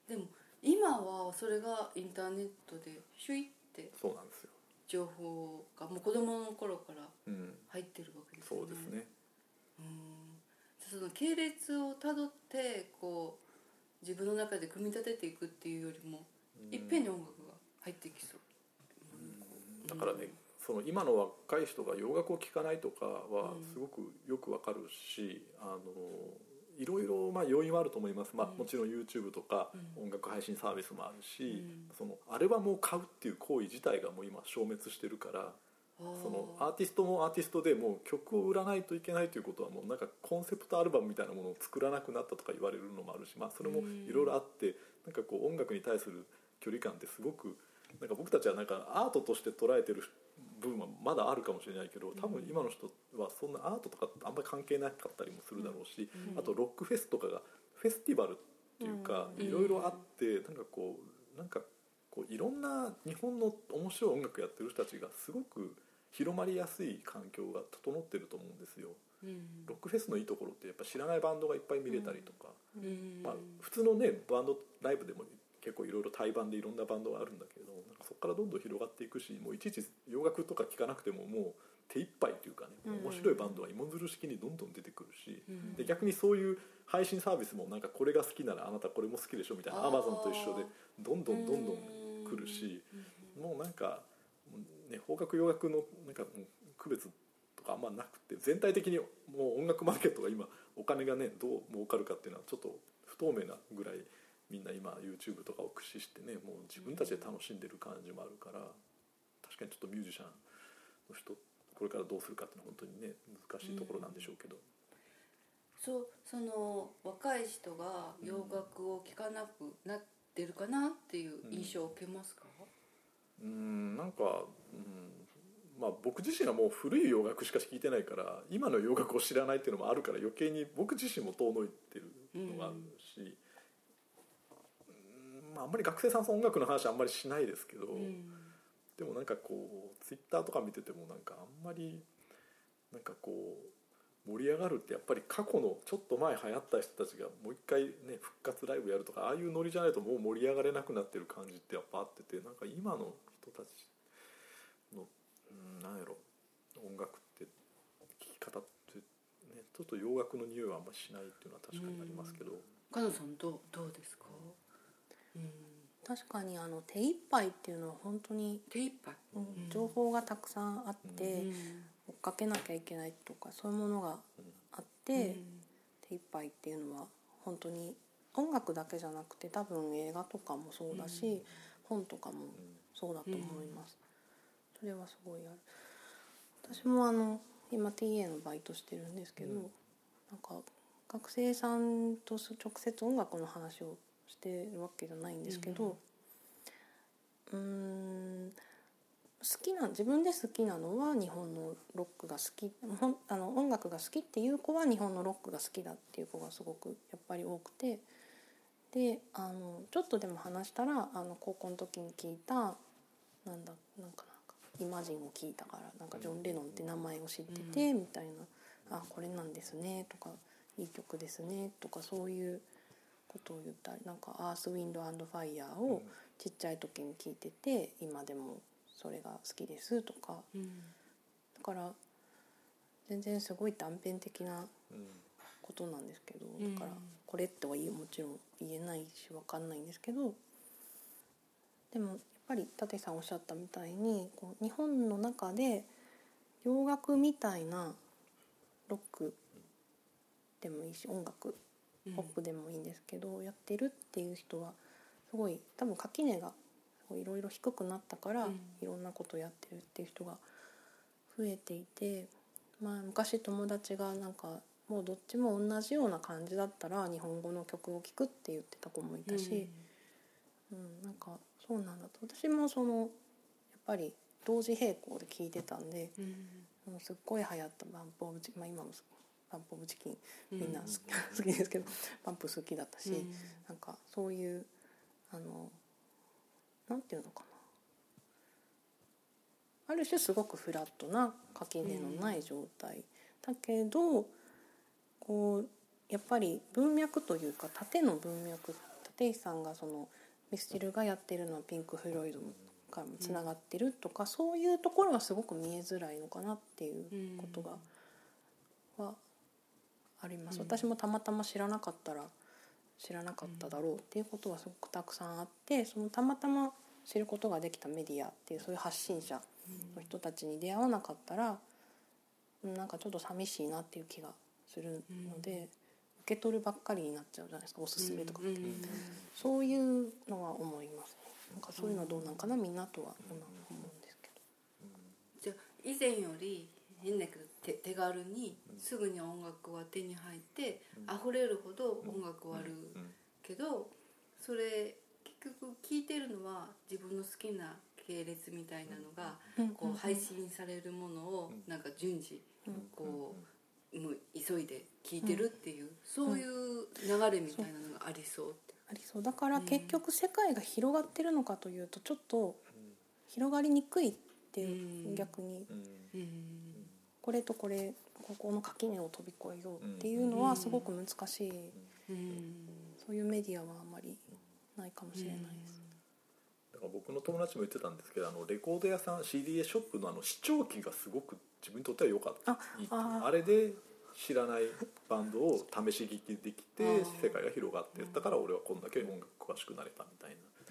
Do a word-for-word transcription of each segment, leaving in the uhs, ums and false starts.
でも今はそれがインターネットでシュイってそうなんですよ、 情報がもう子供の頃からうん、 入ってるわけですよね。 そうですね。 うんその系列をたどってこう自分の中で組み立てていくっていうよりも、 うん、 いっぺんに音楽が入ってきそう、 うん、だからね、うん、その今の若い人が洋楽を聴かないとかはすごくよくわかるし、うん、あのいろいろまあ要因はあると思います、まあ、もちろん YouTube とか音楽配信サービスもあるし、うん、そのアルバムを買うっていう行為自体がもう今消滅してるから、そのアーティストもアーティストでもう曲を売らないといけないということはもうなんかコンセプトアルバムみたいなものを作らなくなったとか言われるのもあるし、まあ、それもいろいろあって、なんかこう音楽に対する距離感ってすごくなんか僕たちはなんかアートとして捉えてる部分はまだあるかもしれないけど、多分今の人はそんなアートとかあんまり関係なかったりもするだろうし、あとロックフェスとかがフェスティバルっていうかいろいろあって、なんかこうなんかこういろんな日本の面白い音楽やってる人たちがすごく広まりやすい環境が整ってると思うんですよ。ロックフェスのいいところってやっぱ知らないバンドがいっぱい見れたりとか、まあ、普通のねバンドライブでも結構いろいろ対バンでいろんなバンドがあるんだけど、なんかそこからどんどん広がっていくし、もういちいち洋楽とか聴かなくてももう手一杯というかね、面白いバンドは芋づる式にどんどん出てくるし、で逆にそういう配信サービスもなんかこれが好きならあなたこれも好きでしょみたいな、アマゾンと一緒でどんどんどんどん来るし、もうなんか、ね、邦楽洋楽のなんかもう区別とかあんまなくて、全体的にもう音楽マーケットが今お金がねどう儲かるかっていうのはちょっと不透明なぐらい、みんな今 YouTube とかを駆使してね、もう自分たちで楽しんでる感じもあるから、確かにちょっとミュージシャンの人これからどうするかっていうのは本当にね難しいところなんでしょうけど、うん、 そうその若い人が洋楽を聴かなくなってるかなっていう印象を受けますか？ うん、うんなんか、うんまあ、僕自身はもう古い洋楽しか聴いてないから今の洋楽を知らないっていうのもあるから、余計に僕自身も遠のいてるのがあるし、うんまあ、あんまり学生さんと音楽の話はあんまりしないですけど、うん、でもなんかこうツイッターとか見ててもなんかあんまりなんかこう盛り上がるって、やっぱり過去のちょっと前流行った人たちがもう一回ね復活ライブやるとか、ああいうノリじゃないともう盛り上がれなくなってる感じってやっぱあってて、なんか今の人たちの、うん、なんやろ音楽って聴き方ってね、ちょっと洋楽の匂いはあんまりしないっていうのは確かにありますけど、 加藤さんどう、どうですか？ うん、確かにあの手一杯っていうのは本当に手一杯、 うん、情報がたくさんあって、うん、追っかけなきゃいけないとかそういうものがあって、うん、手一杯っていうのは本当に音楽だけじゃなくて多分映画とかもそうだし、うん、本とかもそうだと思います、うん、それはすごいある。私もあの今 ティーエー のバイトしてるんですけど、うん、なんか学生さんと直接音楽の話をしてるわけじゃないんですけど、うん、うーん好きな自分で好きなのは日本のロックが好き、あの音楽が好きっていう子は日本のロックが好きだっていう子がすごくやっぱり多くて、であのちょっとでも話したらあの高校の時に聞いたなんだなんかなんかイマジンを聞いたからなんかジョン・レノンって名前を知っててみたいな、あこれなんですねとかいい曲ですねとかそういうことを言ったり、なんかアース・ウィンド・アンド・ファイヤーをちっちゃい時に聞いてて今でもそれが好きですとか、だから全然すごい断片的なことなんですけど、だからこれってはもちろん言えないし分かんないんですけど、でもやっぱり舘さんおっしゃったみたいにこう日本の中で洋楽みたいなロックでもいいし音楽ポップでもいいんですけど、うん、やってるっていう人はすごい多分垣根がいろいろ低くなったから、うん、いろんなことやってるっていう人が増えていて、まあ、昔友達がなんかもうどっちも同じような感じだったら日本語の曲を聴くって言ってた子もいたし、うんうん、なんかそうなんだと私もそのやっぱり同時並行で聴いてたんで、うん、すっごい流行ったバンプオブチキン、まあ、今もバンプオブチキンみんな好き、うん、好きですけどバンプ好きだったし、うん、なんかそういうあのなんていうのかな、ある種すごくフラットな垣根のない状態、うん、だけどこうやっぱり文脈というか縦の文脈立石さんがそのミスチルがやってるのはピンク・フロイドからもつながってるとか、うん、そういうところはすごく見えづらいのかなっていうことが、うん、はあります、うん、私もたまたま知らなかったら知らなかっただろうっていうことはすごくたくさんあって、そのたまたま知ることができたメディアっていうそういう発信者の人たちに出会わなかったら、うん、なんかちょっと寂しいなっていう気がするので、うん、受け取るばっかりになっちゃうじゃないですか、おすすめとかって、うん、そういうのは思いますね。なんかそういうのはどうなんかなみんなとは今思うんですけど、 じゃあ以前より変だけど 手, 手軽にすぐに音楽は手に入って溢れるほど音楽はあるけど、それ結局聴いてるのは自分の好きな系列みたいなのがこう配信されるものをなんか順次こうもう急いで聴いてるっていう、そういう流れみたいなのがありそうって。 ありそうだから結局世界が広がってるのかというとちょっと広がりにくいっていう、逆にこれとこれここの垣根を飛び越えようっていうのはすごく難しい、そういうメディアはあんまりないかもしれないです。 だから僕の友達も言ってたんですけど、あのレコード屋さん シーディー ショップのあの視聴器がすごく自分にとっては良かった。 あ, あ, あれで知らないバンドを試し聴きできて世界が広がっていったから俺はこんだけ音楽詳しくなれたみたいな、うん、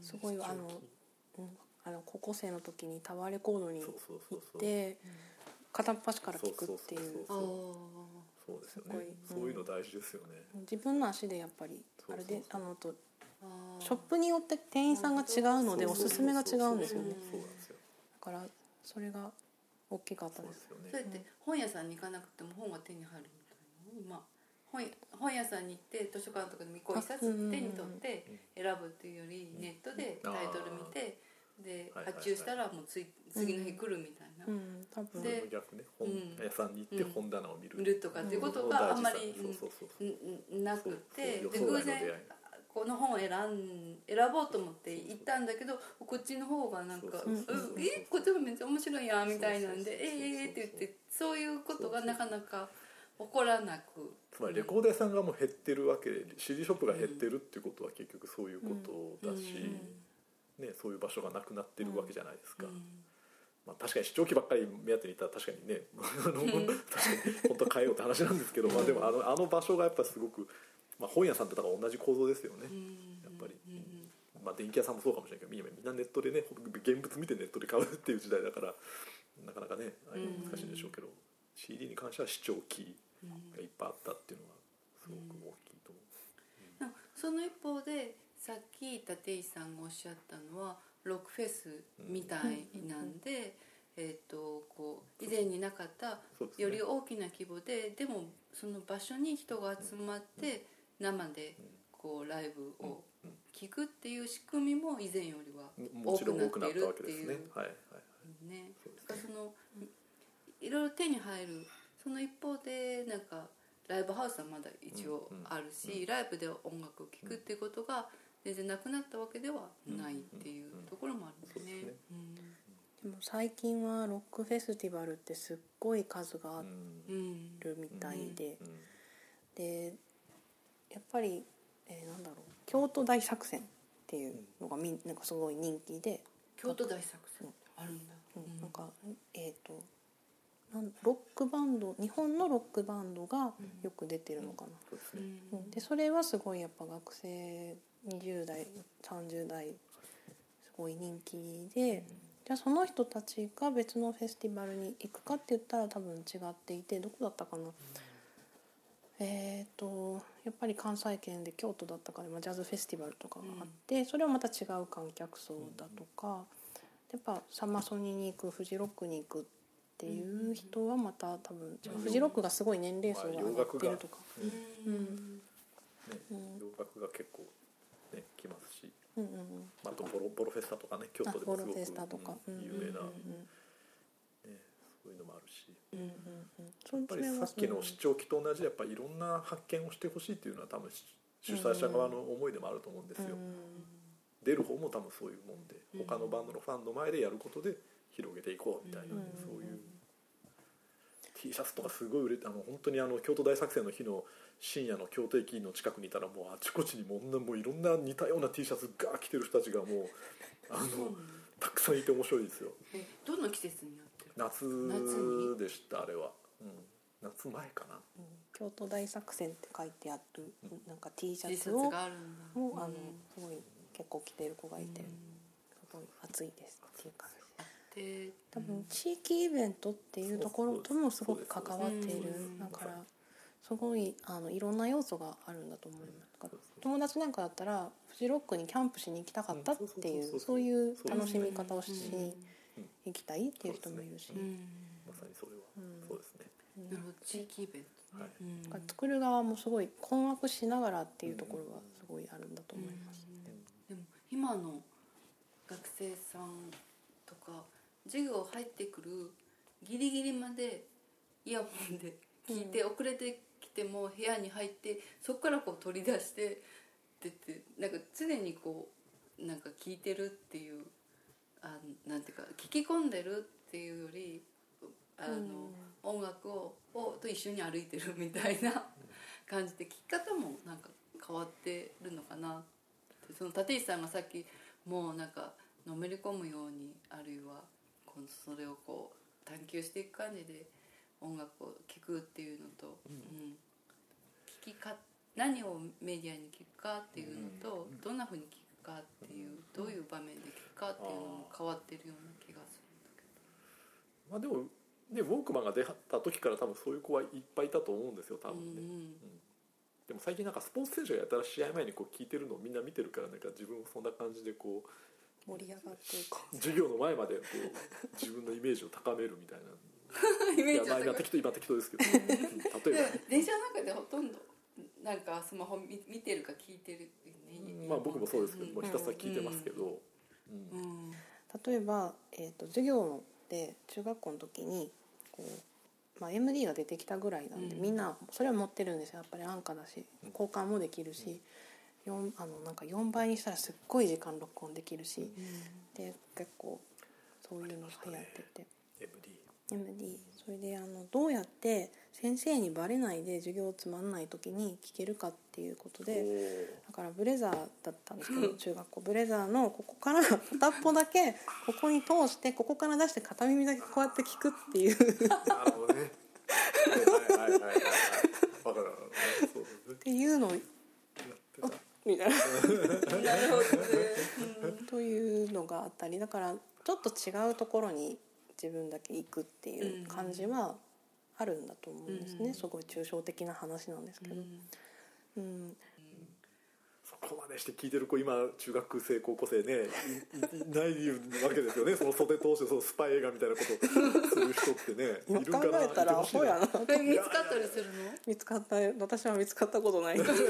すごいあの、うん、あの高校生の時にタワーレコードに行って片っ端から聴くっていう、 そうですよね、うん、そういうの大事ですよね。 自分の足でやっぱりあれであのとショップによって店員さんが違うのでおすすめが違うんですよね。だからそれが大きかったです。 そうやって本屋さんに行かなくても本が手に入るみたいな、今 本, 本屋さんに行って図書館とかでも一冊手に取って選ぶっていうよりネットでタイトル見てで発注したらもうつい次の日来るみたいな、 うんうん、多分で逆ね本屋さんに行って本棚を見る、 うん、見るとかっていうことがあんまりなくて、で偶然この本を選ん選ぼうと思って行ったんだけどこっちの方がなんか「えこっちもめっちゃ面白いやん」みたいなんで「ええ」って言ってそういうことがなかなか起こらなく、 つまりレコード屋さんがもう減ってるわけで シーディー ショップが減ってるっていうことは結局そういうことだし、うんね、そういう場所がなくなってるわけじゃないですか、うんまあ、確かに視聴器ばっかり目当てにいたら確かにね確かに本当は変えようって話なんですけど、まあ、でもあの、あの場所がやっぱすごくまあ、本屋さんってだから同じ構造ですよね、やっぱり、まあ、電気屋さんもそうかもしれないけどみんなネットでね現物見てネットで買うっていう時代だからなかなかねあれ難しいんでしょうけど、シーディー に関しては視聴器がいっぱいあったっていうのはすごく大きいと思う、 うん、その一方でさっき立石さんがおっしゃったのはロックフェスみたいなんで、うんえー、とこう以前になかったより大きな規模で、でもその場所に人が集まって生でこうライブを聴くっていう仕組みも以前よりは多くなっているっていうね。だからそのいろいろ手に入るその一方でなんかライブハウスはまだ一応あるし、ライブで音楽を聴くっていうことが全然なくなったわけではないっていうところもあるんですね。 でも最近はロックフェスティバルってすっごい数があるみたいで、でやっぱり、えー、なんだろう京都大作戦っていうのがみんなんかすごい人気で、 京都大作戦あるんだ、 うん、なんかえっ、ー、となんロックバンド日本のロックバンドがよく出てるのかな、うんうん、でそれはすごいやっぱ学生にじゅう代さんじゅう代すごい人気で、うんじゃあその人たちが別のフェスティバルに行くかって言ったら多分違っていて、どこだったかな、うん、えーとやっぱり関西圏で京都だったかで、まあ、ジャズフェスティバルとかがあって、うん、それはまた違う観客層だとか、やっぱサマソニに行くフジロックに行くっていう人はまた多分、うん、フジロックがすごい年齢層が上がってるとか、 うんうんね、洋楽が結構ね来ますし、うんうんうん、あとボロボロフェスタとかね京都でもすごく、うん、有名な、うんね、そういうのもあるし、うんうんうん、やっぱりさっきの視聴器と同じでやっぱりいろんな発見をしてほしいっていうのは多分主催者側の思いでもあると思うんですよ、うん、出る方も多分そういうもんで他のバンドのファンの前でやることで広げていこうみたいな、ね、うん、そういう T シャツとかすごい売れて、あの本当にあの京都大作戦の日の深夜の京都駅の近くにいたらもうあちこちにもうもういろんな似たような T シャツが着てる人たちがもうあのたくさんいて面白いですよ。 えどの季節にやってる？ 夏でしたあれは、うん、夏前かな、 うん、京都大作戦って書いてある、うん、なんか T シャ T ツをがあるんだ。 をあのうんすごい結構着てる子がいて、 うんすごい暑いですっていう感じで多分地域イベントっていうところともすごく関わっているだからすごいあのいろんな要素があるんだと思います。友達なんかだったらフジロックにキャンプしに行きたかったっていうそういう楽しみ方をしに行きたいっていう人もいるし、 まさにそれは、うん、そうですね。 なるほど地域イベント、ね、 はい、 うん、作る側もすごい困惑しながらっていうところはすごいあるんだと思います。 うん、でも今の学生さんとか授業入ってくるギリギリまでイヤホンで聞いて、うん、遅れてきても部屋に入ってそこからこう取り出してってってなんか常にこうなんか聞いてるっていうあなんていうか聞き込んでるっていうよりあの、うん、音楽ををと一緒に歩いてるみたいな感じで聞き方もなんか変わってるのかなって。その立石さんがさっきもうなんかのめり込むようにあるいはこのそれをこう探求していく感じで音楽を聴くっていうのと、うんうん、聞きか何をメディアに聞くかっていうのと、うん、どんなふうに聞くかっていうどういう場面で聞くかっていうのも変わってるような気がするんだけど、 まあでもねウォークマンが出た時から多分そういう子はいっぱいいたと思うんですよ多分ね、うんうんうん、でも最近なんかスポーツ選手がやったら試合前にこう聞いてるのをみんな見てるからなんか自分もそんな感じでこう盛り上がっていく授業の前までこう自分のイメージを高めるみたいなイメージを高める今適当今適当ですけど例えば、ね、 電車の中でほとんどなんかスマホ見てるか聞いてる、 ね、まあ僕もそうですけど、うん、もうひたすら聞いてますけど、うんうんうん、例えば、えーと、授業で中学校の時にこう、まあ、エムディー が出てきたぐらいなんで、うん、みんなそれは持ってるんですよ。やっぱり安価だし交換もできるし、うんよんあのなんかよんばいにしたらすっごい時間録音できるし、うん、で結構そういうのが流行っててエムディー エムディー それであのどうやって先生にバレないで授業つまんない時に聞けるかっていうことでだからブレザーだったんですけど中学校ブレザーのここから片っぽだけここに通してここから出して片耳だけこうやって聞くっていうなるほどねはいはいはいはいはい分かるっていうのをみたいななるほどねというのがあったりだからちょっと違うところに自分だけ行くっていう感じはあるんだと思うんですね、うん、すごい抽象的な話なんですけど、うんうん、 そこまでして聞いてる子今中学生高校生ね い, いないわけですよねその袖通してそのスパイ映画みたいなことする人ってね今考えたらアホやな見つかったりするの？ 見つかった私は見つかったことない分か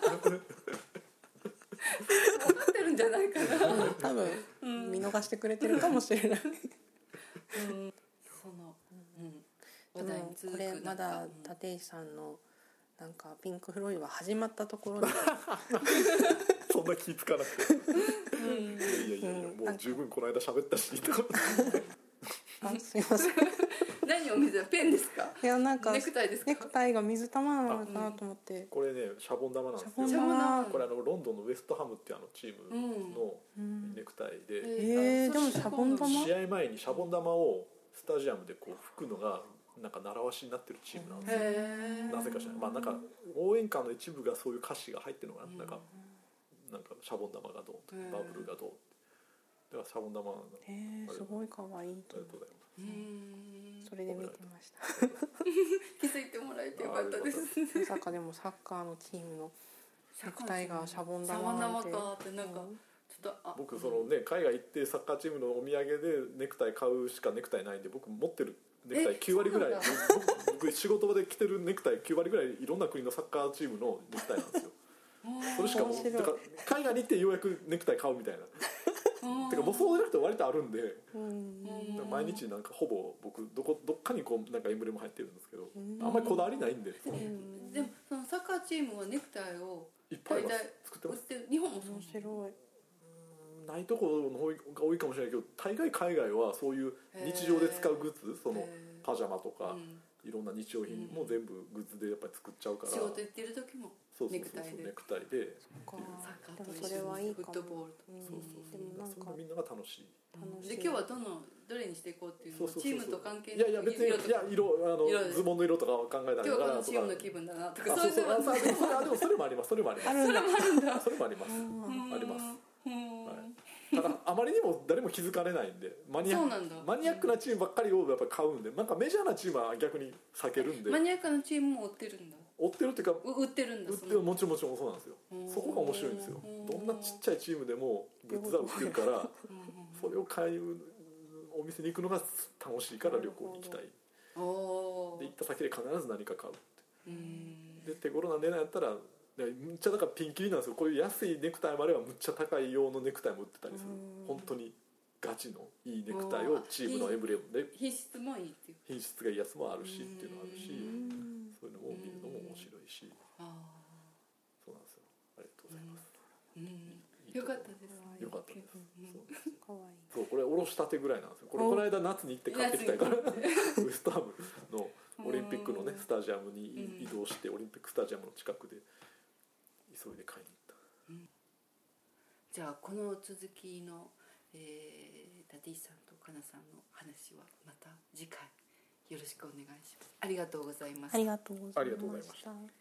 ってるんじゃないかな、 うん、多分、うん、見逃してくれてるかもしれない、 うん、その、うん、話題に続くこれまだ立石さんのなんかピンク・フロイドは始まったところでそんな気つかなくて、うん、いやいやいや、うん、もう十分この間喋ったしあすいません何を水ペンですか？ いやなんかネクタイですか？ ネクタイが水玉なのかなと思って、うん、 これねシャボン玉なんですよ。 シャボン玉これあのロンドンのウエストハムっていうあのチームのネクタイで、 うん、えー、でもシャボン玉試合前にシャボン玉をスタジアムでこう吹くのがなんか習わしになってるチームなんですよ。なぜかしら、まあなんか応援歌の一部がそういう歌詞が入ってるのがなんか、うん、なんかシャボン玉がどうバブルがどうだからシャボン玉なんだ。 へーすごい可愛いと思う。 ありがとうございます。 それで見てました気づいてもらえてよかったですまさかでもサッカーのチームのネクタイがシャボン玉なんて、シャボン玉かってなんか、うんちょっとあ僕そのね海外行ってサッカーチームのお土産でネクタイ買うしかネクタイないんで僕持ってるネクタイきゅう割ぐらい僕仕事場で着てるネクタイきゅう割ぐらいいろんな国のサッカーチームのネクタイなんですよそれしかもだから海外に行ってようやくネクタイ買うみたいなてかもうそうじゃなくて割とあるんでうん毎日なんかほぼ僕どこどっかにこうなんかエンブレム入ってるんですけどあんまりこだわりないんででもそのサッカーチームはネクタイをいっぱい作ってます。 日本もそう面白いないところの方が多いかもしれないけど大概海外はそういう日常で使うグッズそのパジャマとかいろんな日用品も全部グッズでやっぱり作っちゃうから、 仕事行ってる時もそうそうネクタイでそうネクタイでかサッカーとでも一緒それはいいにフッかも。 トボールと、 うんそうそうでもなんかそんなみんなが楽しい。 楽しい。 で今日はどのどれにしていこうっていうのをそうそうそうそうチームと関係いやいや別にい色とかや色あの色でズボンの色とかは考えない今日はこからとかのチームの気分だなとかあそうそういうのはあそうでもそれあでもそれもありますそれもありますあるんだ。 それもありますうんあります。 うんはいただあまりにも誰も気づかれないんでマニアそうなんだマニアックなチームばっかりをやっぱ買うんでなんかメジャーなチームは逆に避けるんでマニアックなチームも売ってるんだ追ってるっていうかう売ってるんだ売ってるもちろんもちろんそうなんですようんそこが面白いんですようんどんなちっちゃいチームでもグッズは売ってるからそれを買うお店に行くのが楽しいから旅行に行きたいおーで行った先で必ず何か買うってうんで手頃な値段やったらでむっちゃだからピンキリなんですよこういう安いネクタイもあればむっちゃ高い用のネクタイも売ってたりするうん本当にガチのいいネクタイをチームのエブレムで品質もいいっていう品質がいいやつもあるしっていうのがあるしうんそういうのも見るのも面白いしあそうなんですよありがとうございますーうんよかったですよかったですそうかわいい。 そうこれおろしたてぐらいなんですよこれこの間夏に行って買ってきたからウエストハムのオリンピックのねスタジアムに移動してオリンピックスタジアムの近くで急いで買いに行ったじゃあこの続きの、えー、ダディさんとカナさんの話はまた次回よろしくお願いします。ありがとうございます。 ありがとうございありがとうございましましたた。